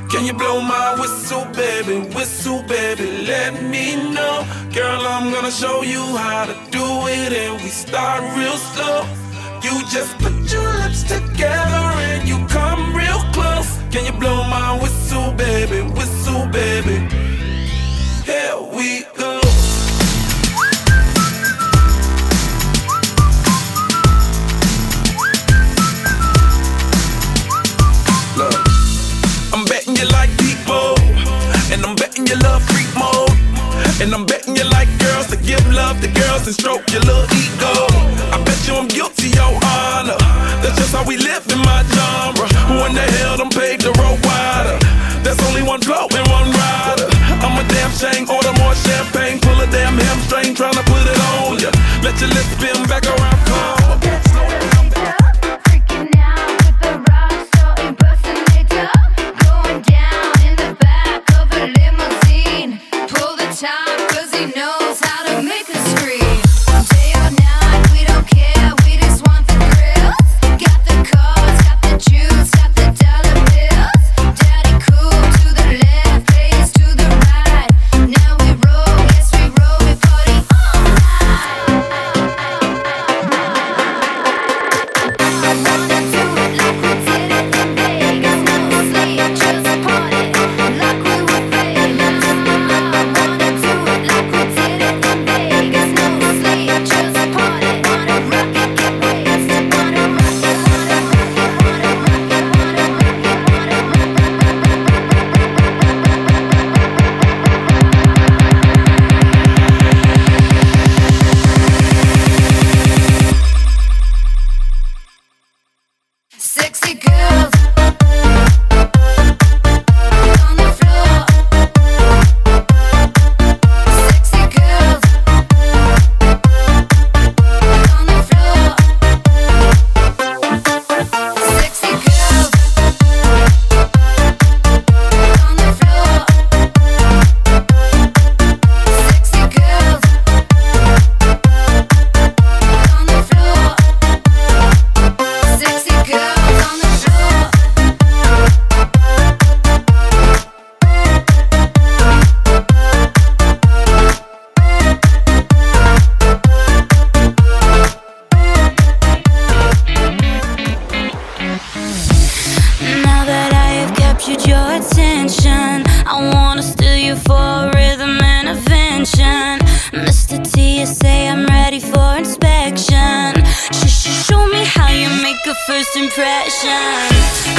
Can you blow my whistle, baby, let me know. Girl, I'm gonna show you how to do it, and we start real slow. You just put your lips together and you come real close. Can you blow my whistle, baby, here we go. Look, I'm betting you like people, and I'm betting you love freak mode, and I'm betting you like girls to give love to girls and stroke your little ego. I bet you I'm guilty, your honor. That's just how we live in my genre. Who in the hell done paved the road wider? There's only one flow and one rider. I'm a damn shame, order more champagne, pull a damn hamstring, tryna put it on ya. Let your lips spin back around, come. Sexy girls on the floor. Sexy girls on the floor. Sexy girls on the floor. Sexy girls on the floor. Sexy girls. Your attention, I wanna steal you for rhythm and invention. Mr. T, you say I'm ready for inspection. Show me how you make a first impression.